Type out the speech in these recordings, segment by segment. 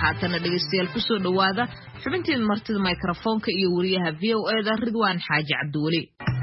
haatana dhageystayaal ku soo dhawaada xubintii martida microphone-ka iyo wariyaha VOA-da Ridwaan Xaaji Cabdiwali.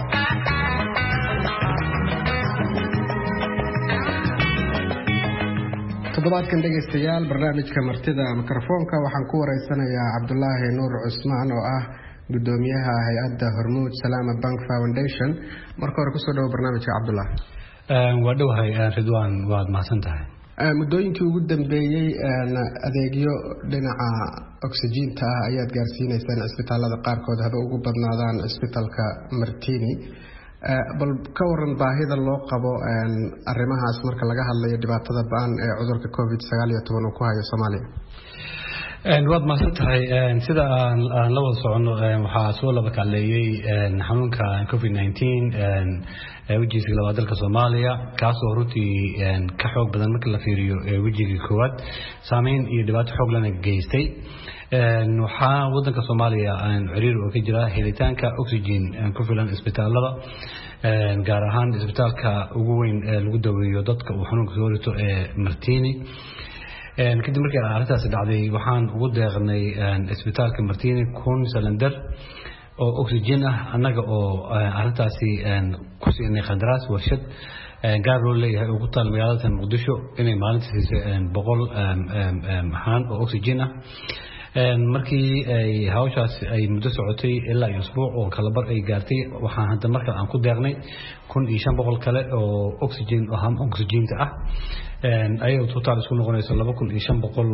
toddobaadkan dhageystayaal barnaamijka martida microphone-ka waxaan ku wareysanayaa Cabdullaahi Nuur Cusmaan oo ah gudoomiyaha hay'adda Hormuud Salaama Bank Foundation. marka hore ku soo dhaw barnaamijka Cabdullaahi. waa dhawahay Ridwaan, waad mahadsantahay. muddooyinkii ugu dambeeyay adeegyo dhinaca oksijiinta ah ayaad gaarsiinaysaan isbitaalada qaarkood haba ugu badnaadaan isbitaalka Martini. bal ka waran baahida loo qabo arrimahaas marka laga hadlayo dhibaatada ba'an ee cudurka COVID-19 uu ku hayo Soomaaliya. waad mahadsantahay. sida aan la wada socono waxaa soo laba kacleeyay xanuunka COVID-19 wejigiisa labaad dalka Soomaaliya, kaasoo runtii ka xoog badan marka la fiiriyo wejigii koowaad, saameyn iyo dhibaato xoog lana geystay. waxaa wadanka Soomaaliya ciriir oo ka jira helitaanka oxygen ku filan isbitaalada, gaar ahaan isbitaalka ugu weyn ee lagu daweeyo dadka uu xanuunka soo rito ee Martini. kadib markii arrintaasi dhacday waxaan ugu deeqnay isbitaalka Martini 1,000 salindar oo oxygen ah, annaga oo arrintaasi ku siinay qandaraas warshad gaar loo leeyahay ugu taal magaalada Muqdisho inay maalintii siisay 100 haan oo oxygen ah. markii ay hawshaas ay muddo socotay ilaa usbuuc oo kala bar ay gaartay, waxaan hadda markaa aan ku deeqnay 1,500 kale oo oxygen oo ham oxygen ah, ayuu total isku noqonayso 2,500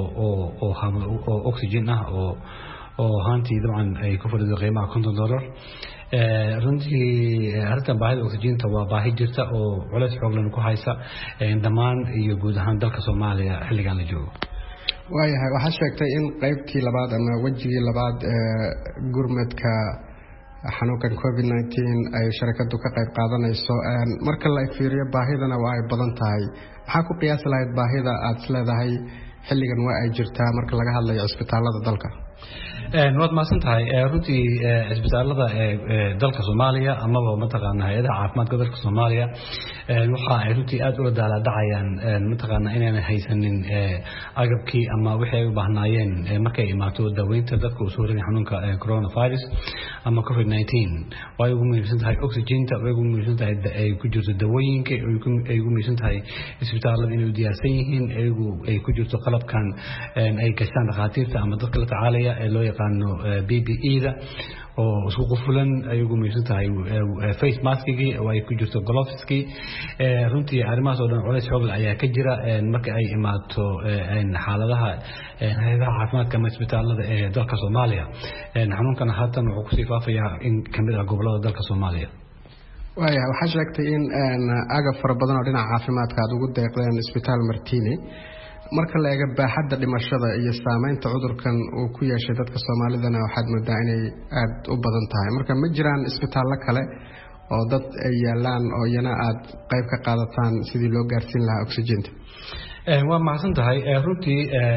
oo oxygen ah oo hantii dabcan ay ku fadhido qiimaha $50. runtii arrintan baahida oxygen-ta waa baahi jirta oo culays xoog leh ku haysa dhammaan iyo guud ahaan dalka Soomaaliya xilligan la joogo. waayahay, waxaa sheegtay in qaybtii labaad ama wejigii labaad gurmadka xanuunkan COVID-19 ay shirkadu ka qayb qaadanayso. marka la fiiriyo baahidana waa ay badan tahay, maxaa ku qiyaasi lahayd baahida aad leedahay xilligan waa ay jirtaa marka laga hadlayo isbitaalada dalka? waad mahadsantahay. runtii isbitaalada dalka Soomaaliya amaba mataqaana hay'adaha caafimaadka dalka Soomaaliya waxa ay runtii aad ula daaladacayaan mataqaana inaan haysanin agabkii ama wixii ay u baahnaayeen markay imaato daaweynta dadka uu soo rinay xanuunka coronavirus ama COVID-19. way ugu muhiimsan tahay oxygen-ta, way ugu muhiimsan tahay ay ku jirto dawooyinka, ay ugu muhiimsan tahay isbitaalada inay diyaarsan yihiin, ay ku jirto qalabkan ay gashaan dhakhaatiirta ama dadka la tacaalaya ee loo yaqaano PPE-da oo isku qufulan, ay ugu muhiimsan tahay face mask-gii oo ay ku jirto gloves-kii. runtii arrimahaas oo dhan culays xoog leh ayaa ka jira marka ay imaato xaaladaha hay'adaha caafimaadka ama isbitaalada ee dalka Soomaaliya. xanuunkan haatan wuxuu kusii faafayaa in kamid ah gobolada dalka Soomaaliya. waayahay, waxaa sheegtay in agab fara badan oo dhinaca caafimaadka aad ugu deeqdeen isbitaal Martini. marka la eego baaxadda dhimashada iyo saameynta cudurkan uu ku yeeshay dadka Soomaalidana waxaad moodaa inay aad u badan tahay. marka ma jiraan isbitaallo kale oo dad ay yaalaan oo iyana aad qayb ka qaadataan sidii loo gaarsiin lahaa oxygen-ta? waa mahadsan tahay. runtii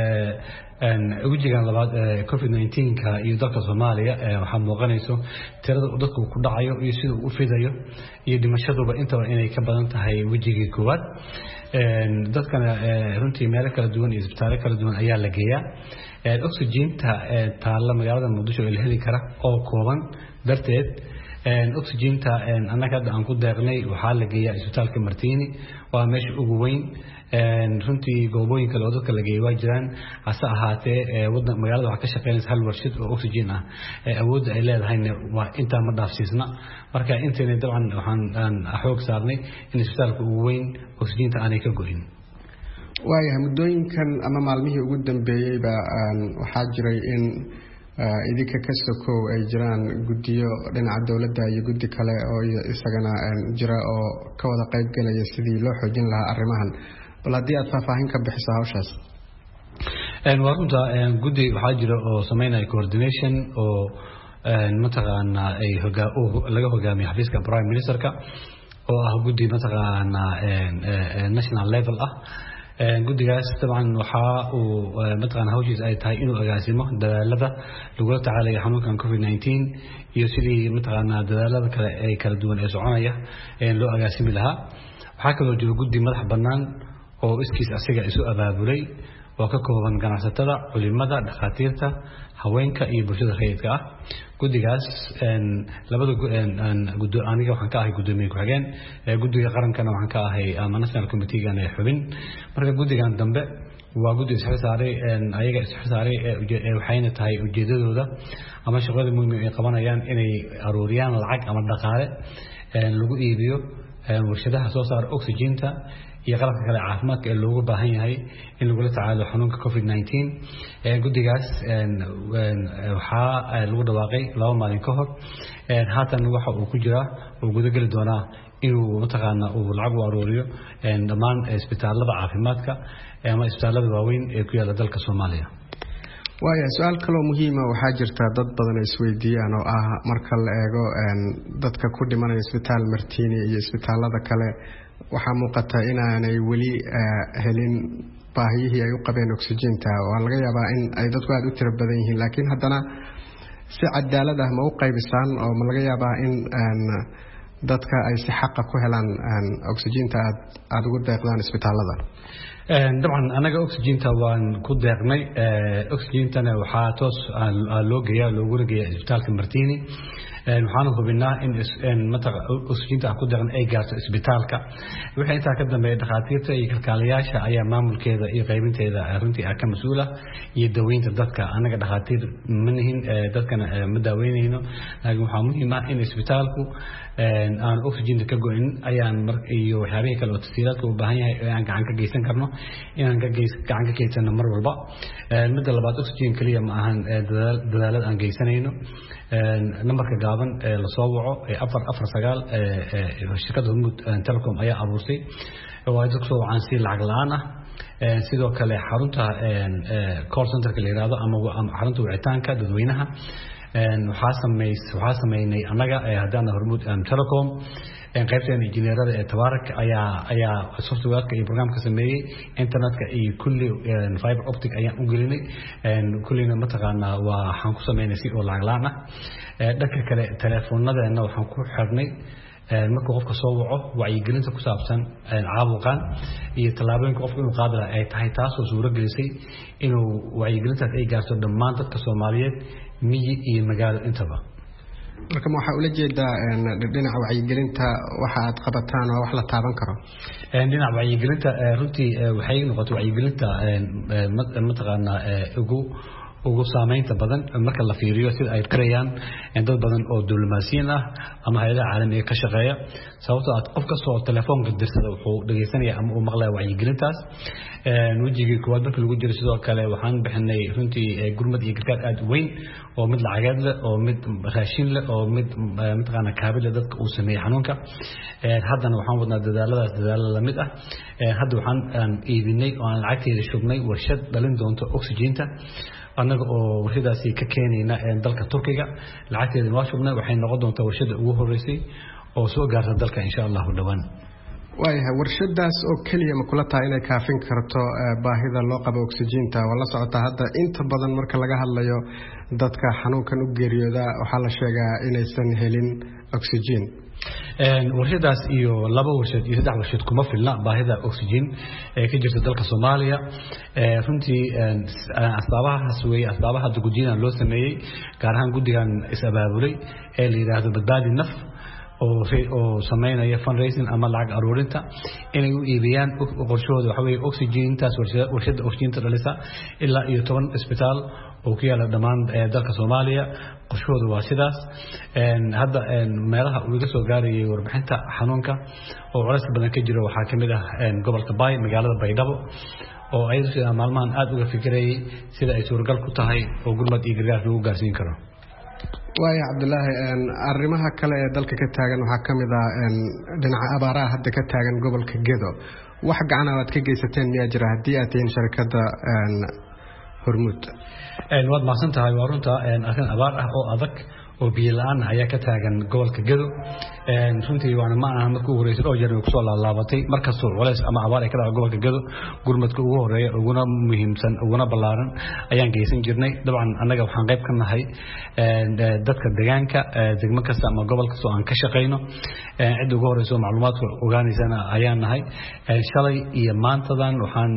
wejigan labaad COVID-19-ka iyo dalka Soomaaliya waxaa muuqanayso tirada dadku ku dhacayo iyo sida uu u fidayo iyo dhimashaduba intaba inay ka badan tahay wejigii koowaad. dadkana runtii meelo kala duwan iyo isbitaallo kala duwan ayaa la geeyaa. oxygen-ta taalla magaalada Muqdisho ee la heli kara oo kooban darteed, oxygen-ta annaga hadda aan ku deeqnay waxaa la geeyaa isbitaalka Martini, waa meesha ugu weyn. runtii goobooyin kale oo dadka la geeyay waa jiraan, hase ahaatee magaalada waxaa ka shaqeynaysa hal warshad oo oxygen ah, awoodda ay leedahayna waa intaa ma dhaafsiisna. marka intayna dabcan waxaan xoog saarnay in isbitaalka ugu weyn oxygen-ta aanay ka go'in. waayahay, muddooyinkan ama maalmihii ugu dambeeyeyba waxaa jiray in idinka ka sokow ay jiraan guddiyo dhinaca dowladda iyo guddi kale oo isagana jira oo ka wada qayb galaya sidii loo xoojin lahaa arrimahan. bal haddii aad faahfaahin ka bixiso hawshaas. waa runta guddi waxaa jira oo sameynaya coordination oo mataqaana ay laga hogaamiyo xafiiska Prime Ministerka, oo ah guddi mataqaana national level ah. guddigaas dabcan waxa uu mataqaana hawshiisa ay tahay inuu agaasimo dadaalada lagula tacaalayo xanuunkan COVID-19 iyo sidii mataqaana dadaalada kale ay kala duwan ee soconaya loo agaasimi lahaa. waxaa kaloo jira guddi madax bannaan oo iskiis asiga isu abaabulay oo ka kooban ganacsatada, culimada, dhakhaatiirta, haweenka iyo bulshada rayidka ah. Guddigaas labada aniga waxaan ka ahay gudoomiye ku-xigeen, guddiga qarankana waxaan ka ahay national committee-gan ee xubin. Marka guddigan dambe waa guddi isxilsaaray ayaga isxilsaaray waxayna tahay ujeedadooda ama shaqada muhiim ay qabanayaan inay aruuriyaan lacag ama dhaqaale lagu iibiyo warshadaha soo saar oxygen-ta iyo qalabka kale caafimaadka ee loogu baahan yahay in lagu la tacaalo xanuunka COVID-19. Guddigaas waxaa lagu dhawaaqay 2 maalin ka hor. Haatan waxa uu ku jiraa oo guda gali doonaa inuu mataqaana uu lacag u aruuriyo dhammaan isbitaalada caafimaadka ama isbitaalada waaweyn ee ku yaala dalka Soomaaliya. waaya su'aal kale oo muhiim ah waxaa jirta dad badan ay isweydiiyaan oo ah marka la eego dadka ku dhimanaya isbitaal Martini iyo isbitaalada kale waxaa muuqata inaanay weli helin baahiyihii ay u qabeen oxygen-ta. waa laga yaabaa in ay dadku aad u tiro badan yihiin laakiin haddana si cadaalad ah ma u qaybisaan oo ma laga yaabaa in dadka ay si xaq ku helaan oxygen-ta aad ugu deeqdaan isbitaalada? dabcan anaga oxygen-ta waan ku deeqnay. oxygen-tana waxaa toos loo geeyaa looguna geeyaa isbitaalka Martini. waxaan hubinaa in oxygen-ta ku deeqan ay gaarto isbitaalka. wixii intaa ka dambeeya dhakhaatiirta iyo kalkaaliyaasha ayaa maamulkeeda iyo qaybinteeda runtii ka mas'uula iyo daweynta dadka. anaga dhakhaatiir ma nihin dadkana ma daaweynayno, laakiin waxaa muhiim ah in isbitaalku aan oxygen-ta ka go'in ayaan iyo waxyaabihii kale oo tasiilaadka u baahan yahay aan gacan ka geysan karno inaan gacan ka geysano mar walba. midda labaad oxygen kaliya ma ahan dadaalada aan geysanayno. numberka gaaban ee la soo waco 449 shirkadda Hormuud Telecom ayaa abuurtay oo ay dadku soo wacaan si lacag la'aan ah. sidoo kale xarunta call center-ka la yiraahdo ama xarunta wicitaanka dadweynaha waxaa sameynay anaga haddana Hormuud Telecom qaybteena injineerada ee Tabaarak ayaa software-ka iyo programka sameeyay, internet-ka iyo kulli fiber optic ayaan u gelinay. kullina mataqaana waxaan ku sameynay si oo lacag la'aan ah. dhanka kale telefoonadeenna waxaan ku xirnay markuu qofka soo waco wacyigelinta ku saabsan caabuqan iyo tallaabooyinka qofka inuu qaadi lahaa ay tahay taasoo suuro gelisay inuu wacyigelintaas ay gaarto dhammaan dadka Soomaaliyeed miyi iyo magaalo intaba. marka waxa ula jeedaa dhinaca wacyigelinta waxa aad qabataan oo wax la taaban karo. dhinaca wacyigelinta runtii waxay noqotay wacyigelinta mataqaana ugu saameynta badan marka la fiiriyo sida ay qarayaan dad badan oo diblomaasiyiin ah ama hay'adaha caalamiga ka shaqeeya. sababtoo ah qof kasta oo telefoonka dirsada wuxuu dhageysanaya ama uu maqlaya wacyigelintaas. wajigii koowaad marka lagu jiro sidoo kale waxaan bixinay runtii gurmad iyo gargaar aad u weyn oo mid lacageed leh oo mid raashin leh oo mid mataqaana kaabil leh dadka uu sameeyay xanuunka. haddana waxaan wadnaa dadaalo la mid ah. hadda waxaan iibinay oo aan lacagteeda shubnay warshad dhalin doonto oxygen-ta anaga oo warshadaasi ka keenayna dalka Turkiga. lacagteeda waa shubnay waxay noqon doontaa warshada ugu horeysay oo soo gaarta dalka insha Allah dhawaan. waayahay warshadaas oo kaliya ma kula tahay inay kaafin karto baahida loo qabo oxygen-ta? wala socota hadda inta badan marka laga hadlayo dadka xanuunkan u geeriyooda waxaa la sheegaa inaysan helin oxygen. warshadaas iyo 2 warshad iyo 3 warshad kuma filna baahida oxygen ee ka jirta dalka Soomaaliya. runtii asbaabaha guddigan loo sameeyay gaar ahaan guddigan is abaabulay ee la yiraahdo badbaadi naf oo sameynaya fundraising ama lacag aruurinta inay u iibiyaan qorshooda waxa weeye oxygen-taas warshada oxygen-ta dhalisa ilaa iyo 10 isbitaal oo ku yaala dhammaan dalka Soomaaliya. qorshooda waa sidaas. hadda meelaha uu iga soo gaarayay warbixinta xanuunka oo culays badan ka jiro waxaa kamid ah gobolka Bay, magaalada Baydhabo oo ay sida maalmahan aad uga fikirayay sida ay suuragal ku tahay oo gurmad iyo gargaar lagu gaarsiin karo. waaya Cabdullaahi arrimaha kale ee dalka ka taagan waxaa kamid ah dhinaca abaaraha hadda ka taagan gobolka Gedo. wax gacan aad ka geysateen miyaa jira haddii aad tihiin shirkadda Hormuud? waad mahadsan tahay. waa runta arrin abaar ah oo adag oo biyo la'aan ayaa ka taagan gobolka Gedo runtii waana ma aha markii ugu horeysay oo jeer ku soo laabatay markastoo culays ama abaar ay ka dhacdo gobolka Gedo gurmadka ugu horeeya uguna muhiimsan uguna ballaaran ayaan geysan jirnay dabcan annaga waxaan qayb ka nahay dadka deegaanka degmo kasta ama gobol kasta oo aan ka shaqeyno cid ugu horeyso macluumaadka ogaanaysana ayaan nahay shalay iyo maantadan waxaan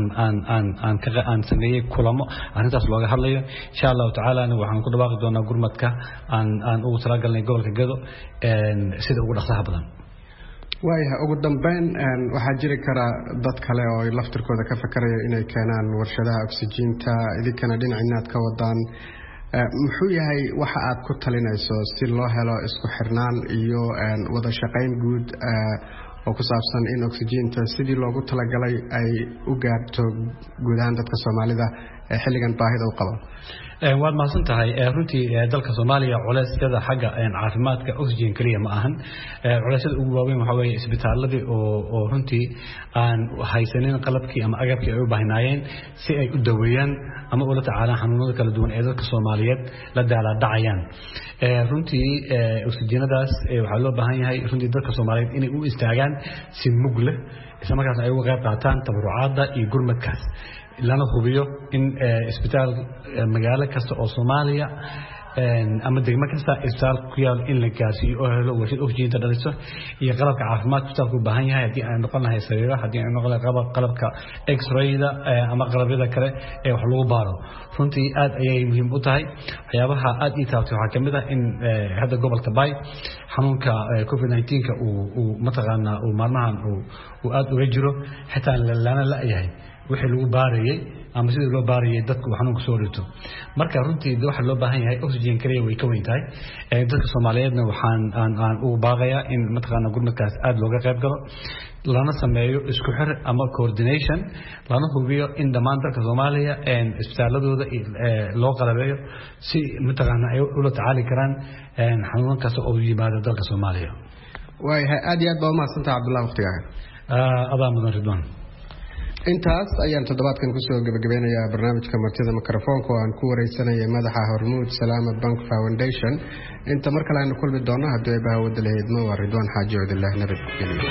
aan sameeyay kulamo arrintaas looga hadlayo insha Allah ta'ala waxaan ku dhawaaqi doonaa gurmadka aan ugu talagalnay gobolka Gedo sida ugu dhaqsaha badan waayahay ugu dambeyn waxaa jiri kara dad kale oo laftirkooda ka fakaraya inay keenaan warshadaha oksijiinta idinkana dhinaciinaad ka wadaan muxuu yahay waxa aad ku talinayso si loo helo isku xirnaan iyo wada shaqayn guud oo ku saabsan in oksijiinta sidii loogu talagalay ay u gaarto guud ahaan dadka Soomaalida xilligan baahida u qabo waad mahadsan tahay runtii dalka Soomaaliya culeysyada xagga caafimaadka oxygen kaliya ma ahan culeysyada ugu waaweyn waxa weeye isbitaaladii oo runtii aan haysanin qalabkii ama agabkii ay u baahnaayeen si ay u daweeyaan ama ula tacaalaan xanuunada kala duwan ee dadka Soomaaliyeed la daaladhacayaan runtii oxygenadaas waxa loo baahan yahay runtii dadka Soomaaliyeed inay u istaagaan si mug leh isla markaas ay uga qayb qaataan tabarucaadda iyo gurmadkaas lana hubiyo in isbitaal magaalo kasta oo Soomaaliya ama degmo kasta isbitaal ku yaal in la gaarsiiyo oo helo warshad oxygen dhaliso iyo qalabka caafimaad isbitaalku u baahan yahay hadii ay noqon lahayd sariiraha hadii ay noqon lahayd qalabka x-rayda ama qalabyada kale ee wax lagu baaro runtii aad ayay muhiim u tahay waxyaabaha aad ii taabtay waxa kamid ah in hadda gobolka Bay xanuunka COVID-19 uu mataqaana uu maalmahan uu aad uga jiro xitaa lana la yahay wixii lagu baarayay ama sidii loo baarayay dadku xanuunka soo dhito marka runtii waxa loo baahan yahay oxygen kaliya way ka weyn tahay dadka Soomaaliyeedna waxaan u baaqayaa in mataqaana gurmadkaas aad looga qayb galo lana sameeyo isku xir ama coordination lana hubiyo in dhammaan dadka Soomaaliya isbitaaladooda loo qalabeeyo si mataqaana ay ula tacaali karaan xanuunkaas oo yimaada dalka Soomaaliya waayahay aad iyo aad baa mahadsantahay Cabdullaahi waqtigaaga adaa mudan Ridwaan intaas ayaan toddobaadkan kusoo gabagabeynayaa barnaamijka martida mikrofoonka oo aan ku wareysanayay madaxa Hormuud Salaama Bank Foundation inta mar kale aynu kulmi doono haddii ay baahawada lahaydna waa Ridwaan Xaaji Cabdullaahi nabadgelyo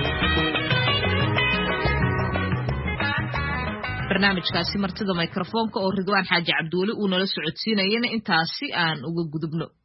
barnaamijkaasi martida mikrofoonka oo Ridwaan Xaaji Cabduuli uu nala socodsiinayna intaasi aan uga gudubno